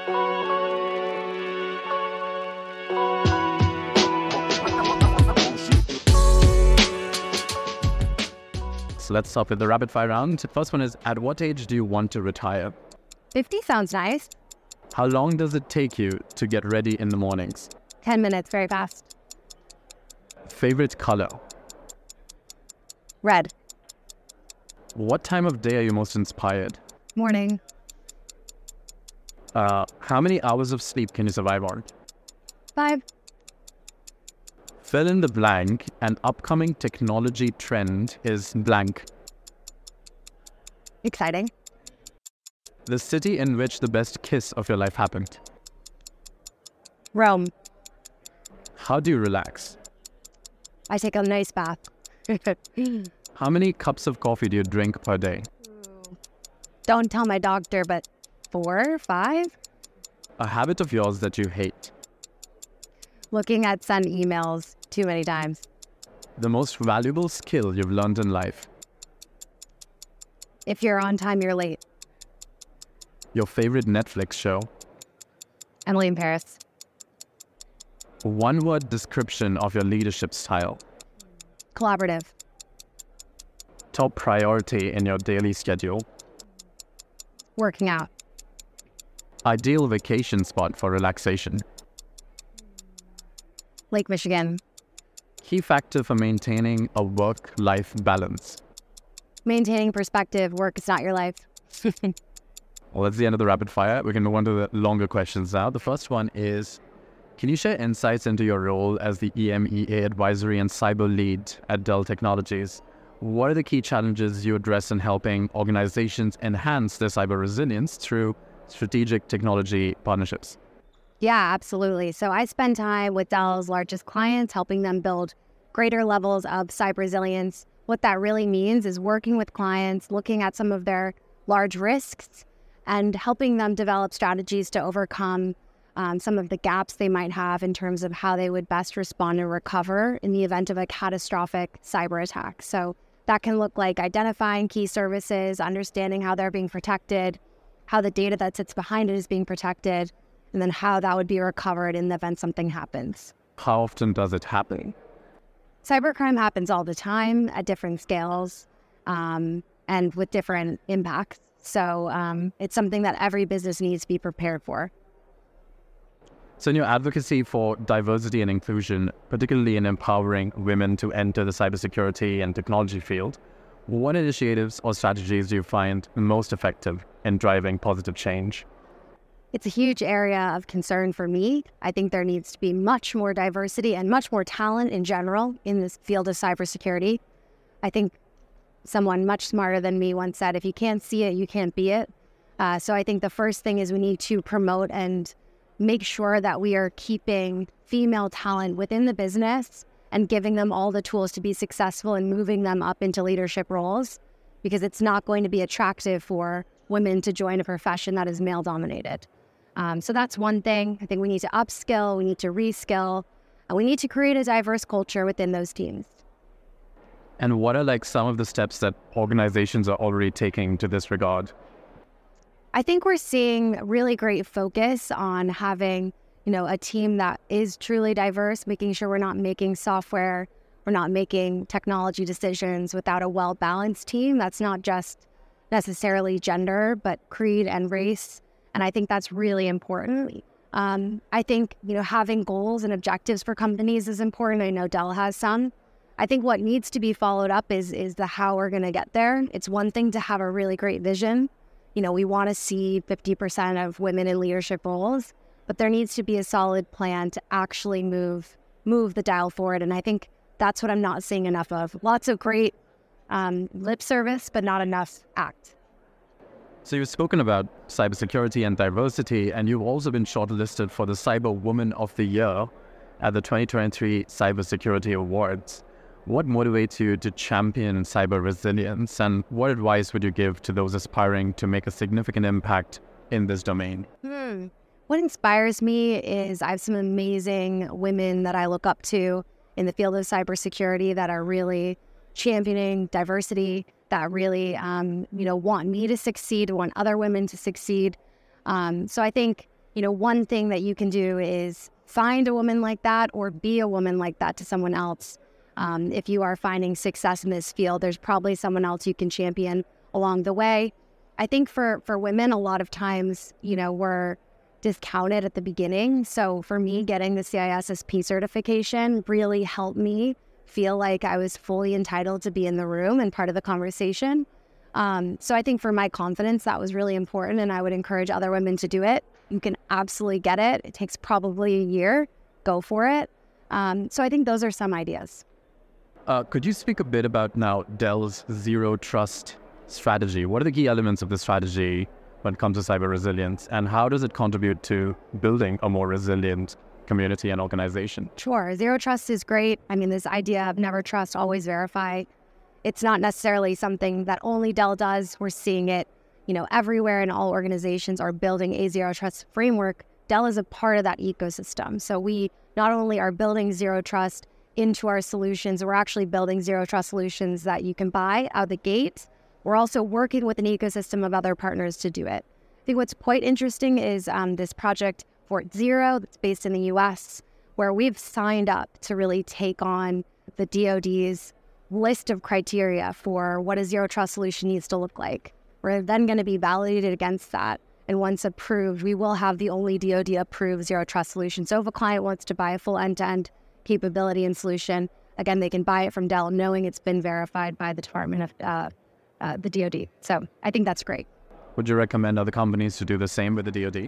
So let's start with the rapid fire round. First one is, at what age do you want to retire? 50 sounds nice. How long does it take you to get ready in the mornings? 10 minutes, very fast. Favorite color? Red. What time of day are you most inspired? Morning. How many hours of sleep can you survive on? 5. Fill in the blank. An upcoming technology trend is blank. Exciting. The city in which the best kiss of your life happened. Rome. How do you relax? I take a nice bath. How many cups of coffee do you drink per day? Don't tell my doctor, but 4, 5? A habit of yours that you hate. Looking at sent emails too many times. The most valuable skill you've learned in life. If you're on time, you're late. Your favorite Netflix show. Emily in Paris. One word description of your leadership style. Collaborative. Top priority in your daily schedule. Working out. Ideal vacation spot for relaxation. Lake Michigan. Key factor for maintaining a work-life balance. Maintaining perspective. Work is not your life. Well, that's the end of the rapid fire. We can move on to the longer questions now. The first one is, can you share insights into your role as the EMEA Advisory and Cyber Lead at Dell Technologies? What are the key challenges you address in helping organizations enhance their cyber resilience through strategic technology partnerships? Yeah, absolutely. So I spend time with Dell's largest clients, helping them build greater levels of cyber resilience. What that really means is working with clients, looking at some of their large risks, and helping them develop strategies to overcome some of the gaps they might have in terms of how they would best respond and recover in the event of a catastrophic cyber attack. So that can look like identifying key services, understanding how they're being protected, how the data that sits behind it is being protected, and then how that would be recovered in the event something happens. How often does it happen? Cybercrime happens all the time at different scales and with different impacts. So it's something that every business needs to be prepared for. So in your advocacy for diversity and inclusion, particularly in empowering women to enter the cybersecurity and technology field, what initiatives or strategies do you find most effective in driving positive change? It's a huge area of concern for me. I think there needs to be much more diversity and much more talent in general in this field of cybersecurity. I think someone much smarter than me once said, if you can't see it, you can't be it. So I think the first thing is we need to promote and make sure that we are keeping female talent within the business and giving them all the tools to be successful and moving them up into leadership roles, because it's not going to be attractive for women to join a profession that is male-dominated. So that's one thing. I think we need to upskill, we need to reskill, and we need to create a diverse culture within those teams. And what are some of the steps that organizations are already taking to this regard? I think we're seeing really great focus on having, a team that is truly diverse, making sure we're not making software, we're not making technology decisions without a well-balanced team. That's not just necessarily gender, but creed and race. And I think that's really important. I think, having goals and objectives for companies is important. I know Dell has some. I think what needs to be followed up is the how we're going to get there. It's one thing to have a really great vision. We want to see 50% of women in leadership roles, but there needs to be a solid plan to actually move the dial forward. And I think that's what I'm not seeing enough of. Lots of great lip service, but not enough act. So you've spoken about cybersecurity and diversity, and you've also been shortlisted for the Cyber Woman of the Year at the 2023 Cybersecurity Awards. What motivates you to champion cyber resilience, and what advice would you give to those aspiring to make a significant impact in this domain? What inspires me is I have some amazing women that I look up to in the field of cybersecurity that are really championing diversity, that really, want me to succeed, want other women to succeed. So I think, one thing that you can do is find a woman like that or be a woman like that to someone else. If you are finding success in this field, there's probably someone else you can champion along the way. I think for women, a lot of times, we're discounted at the beginning. So for me, getting the CISSP certification really helped me feel like I was fully entitled to be in the room and part of the conversation. So I think for my confidence, that was really important, and I would encourage other women to do it. You can absolutely get it. It takes probably a year. Go for it. So I think those are some ideas. Could you speak a bit about now Dell's Zero Trust strategy? What are the key elements of the strategy when it comes to cyber resilience, and how does it contribute to building a more resilient community and organization? Sure. Zero Trust is great. I mean, this idea of never trust, always verify, it's not necessarily something that only Dell does. We're seeing it, everywhere, and all organizations are building a Zero Trust framework. Dell is a part of that ecosystem. So we not only are building Zero Trust into our solutions, we're actually building Zero Trust solutions that you can buy out the gate. We're also working with an ecosystem of other partners to do it. I think what's quite interesting is this project Fort Zero that's based in the US, where we've signed up to really take on the DoD's list of criteria for what a Zero Trust solution needs to look like. We're then going to be validated against that. And once approved, we will have the only DoD approved Zero Trust solution. So if a client wants to buy a full end-to-end capability and solution, again, they can buy it from Dell knowing it's been verified by the Department of the DoD. So I think that's great. Would you recommend other companies to do the same with the DoD?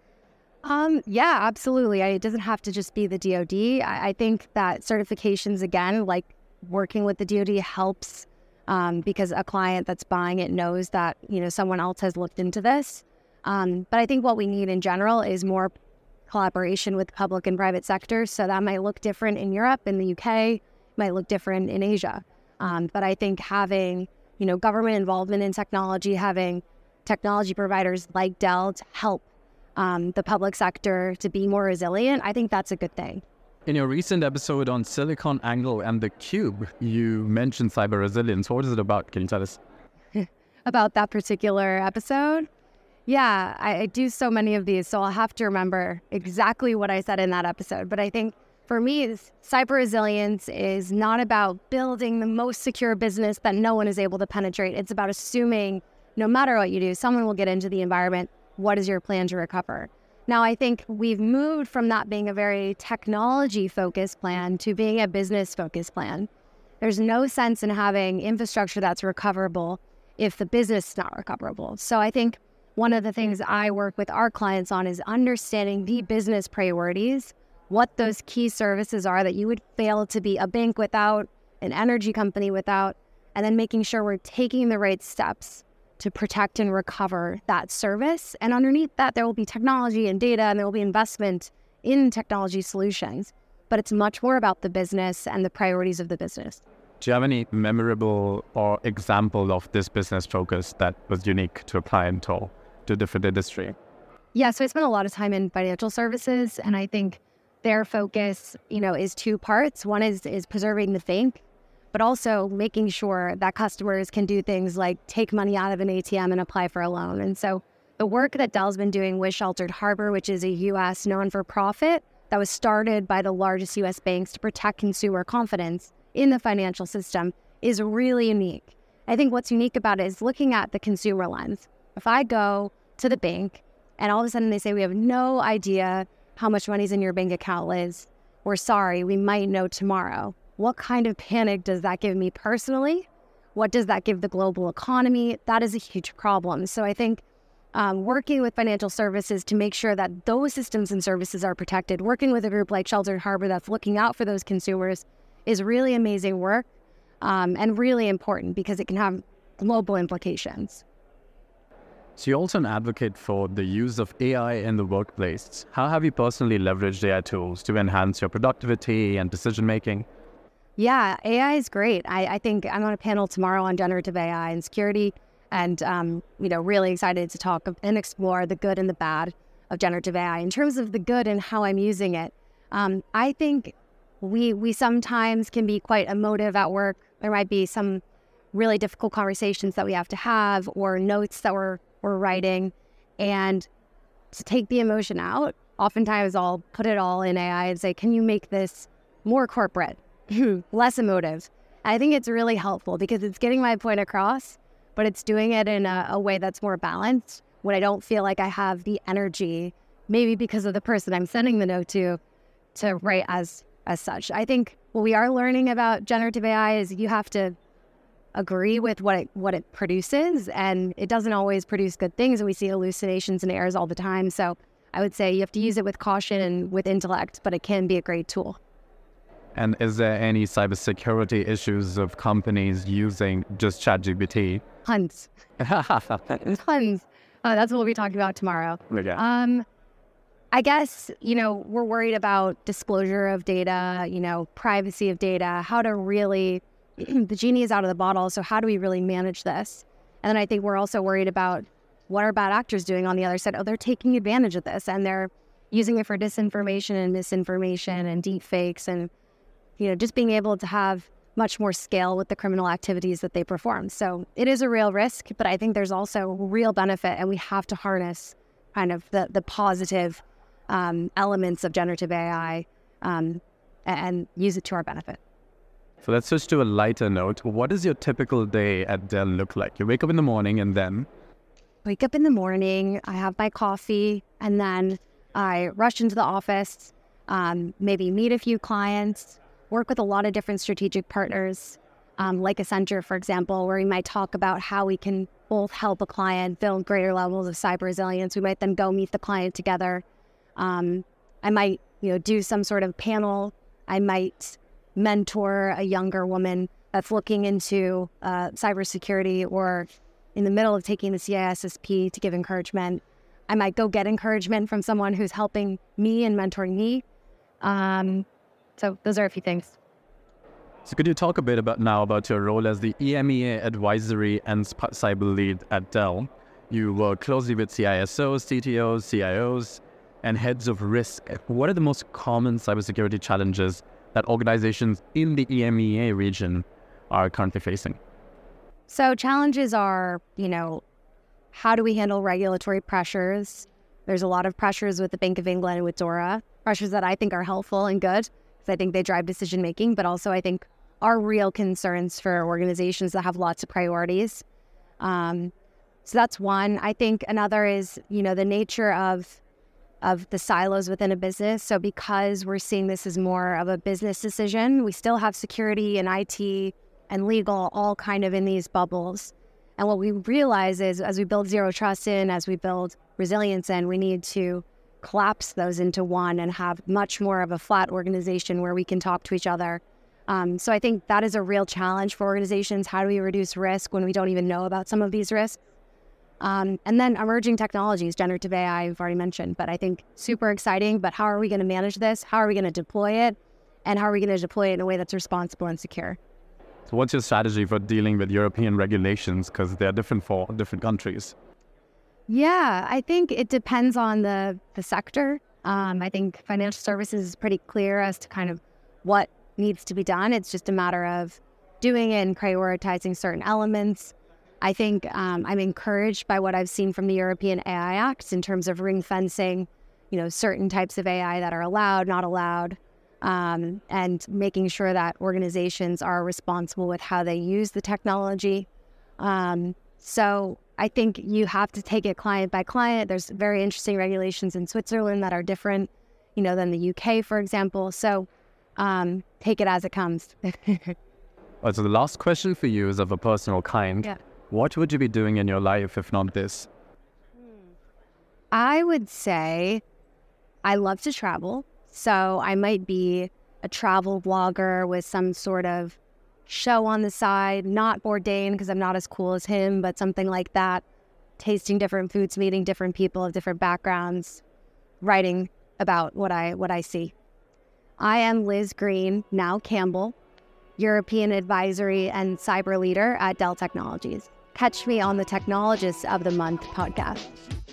Yeah, absolutely. It doesn't have to just be the DoD. I think that certifications, again, like working with the DoD helps because a client that's buying it knows that, someone else has looked into this. But I think what we need in general is more collaboration with public and private sectors. So that might look different in Europe, in the UK, might look different in Asia. But I think having, government involvement in technology, having technology providers like Dell to help the public sector to be more resilient, I think that's a good thing. In your recent episode on SiliconANGLE and theCUBE, you mentioned cyber resilience. What is it about? Can you tell us? About that particular episode? Yeah, I do so many of these, so I'll have to remember exactly what I said in that episode. But I think for me, cyber resilience is not about building the most secure business that no one is able to penetrate. It's about assuming no matter what you do, someone will get into the environment. What is your plan to recover? Now, I think we've moved from that being a very technology-focused plan to being a business-focused plan. There's no sense in having infrastructure that's recoverable if the business is not recoverable. So I think one of the things I work with our clients on is understanding the business priorities, what those key services are that you would fail to be a bank without, an energy company without, and then making sure we're taking the right steps to protect and recover that service. And underneath that, there will be technology and data, and there will be investment in technology solutions. But it's much more about the business and the priorities of the business. Do you have any memorable or example of this business focus that was unique to a client or to a different industry? Yeah, so I spent a lot of time in financial services, and I think their focus, is two parts. One is preserving the bank, but also making sure that customers can do things like take money out of an ATM and apply for a loan. And so the work that Dell's been doing with Sheltered Harbor, which is a U.S. non-for-profit that was started by the largest U.S. banks to protect consumer confidence in the financial system, is really unique. I think what's unique about it is looking at the consumer lens. If I go to the bank and all of a sudden they say, we have no idea how much money's in your bank account, Liz, we're sorry, we might know tomorrow. What kind of panic does that give me personally? What does that give the global economy? That is a huge problem. So I think working with financial services to make sure that those systems and services are protected, working with a group like Sheltered Harbor that's looking out for those consumers is really amazing work and really important because it can have global implications. So you're also an advocate for the use of AI in the workplace. How have you personally leveraged AI tools to enhance your productivity and decision-making? Yeah, AI is great. I think I'm on a panel tomorrow on generative AI and security, and really excited to talk and explore the good and the bad of generative AI. In terms of the good and how I'm using it, I think we sometimes can be quite emotive at work. There might be some really difficult conversations that we have to have or notes that we're writing. And to take the emotion out, oftentimes I'll put it all in AI and say, can you make this more corporate, less emotive? I think it's really helpful because it's getting my point across, but it's doing it in a way that's more balanced when I don't feel like I have the energy, maybe because of the person I'm sending the note to write as such. I think what we are learning about generative AI is you have to agree with what it produces, and it doesn't always produce good things, and we see hallucinations and errors all the time. So I would say you have to use it with caution and with intellect, but it can be a great tool. And is there any cybersecurity issues of companies using just ChatGPT? Tons. Tons. That's what we'll be talking about tomorrow. Okay. I guess, we're worried about disclosure of data, privacy of data, how to really, the genie is out of the bottle, so how do we really manage this? And then I think we're also worried about what are bad actors doing on the other side? Oh, they're taking advantage of this, and they're using it for disinformation and misinformation and deep fakes, and, just being able to have much more scale with the criminal activities that they perform. So it is a real risk, but I think there's also real benefit, and we have to harness kind of the positive elements of generative AI and use it to our benefit. So let's switch to a lighter note. What does your typical day at Dell look like? You wake up in the morning and then? Wake up in the morning, I have my coffee, and then I rush into the office, maybe meet a few clients, work with a lot of different strategic partners, like Accenture, for example, where we might talk about how we can both help a client build greater levels of cyber resilience. We might then go meet the client together. I might, do some sort of panel. I might mentor a younger woman that's looking into cybersecurity or in the middle of taking the CISSP to give encouragement. I might go get encouragement from someone who's helping me and mentoring me. So those are a few things. So could you talk a bit about your role as the EMEA advisory and cyber lead at Dell? You work closely with CISOs, CTOs, CIOs, and heads of risk. What are the most common cybersecurity challenges that organizations in the EMEA region are currently facing? So challenges are, how do we handle regulatory pressures? There's a lot of pressures with the Bank of England and with DORA, pressures that I think are helpful and good because I think they drive decision making, but also I think are real concerns for organizations that have lots of priorities. So that's one. I think another is, the nature of the silos within a business. So because we're seeing this as more of a business decision, we still have security and IT and legal all kind of in these bubbles. And what we realize is as we build zero trust in, as we build resilience in, we need to collapse those into one and have much more of a flat organization where we can talk to each other. So I think that is a real challenge for organizations. How do we reduce risk when we don't even know about some of these risks? And then emerging technologies, generative AI, I've already mentioned, but I think super exciting. But how are we going to manage this? How are we going to deploy it? And how are we going to deploy it in a way that's responsible and secure? So what's your strategy for dealing with European regulations? Because they're different for different countries. Yeah, I think it depends on the sector. I think financial services is pretty clear as to kind of what needs to be done. It's just a matter of doing it and prioritizing certain elements. I think I'm encouraged by what I've seen from the European AI Act in terms of ring fencing, certain types of AI that are allowed, not allowed, and making sure that organizations are responsible with how they use the technology. So I think you have to take it client by client. There's very interesting regulations in Switzerland that are different, than the UK, for example. So take it as it comes. So the last question for you is of a personal kind. Yeah. What would you be doing in your life if not this? I would say I love to travel. So I might be a travel vlogger with some sort of show on the side, not Bourdain because I'm not as cool as him, but something like that, tasting different foods, meeting different people of different backgrounds, writing about what I see. I am Liz Green, now Campbell, European Advisory and Cyber Leader at Dell Technologies. Catch me on the Technologists of the Month podcast.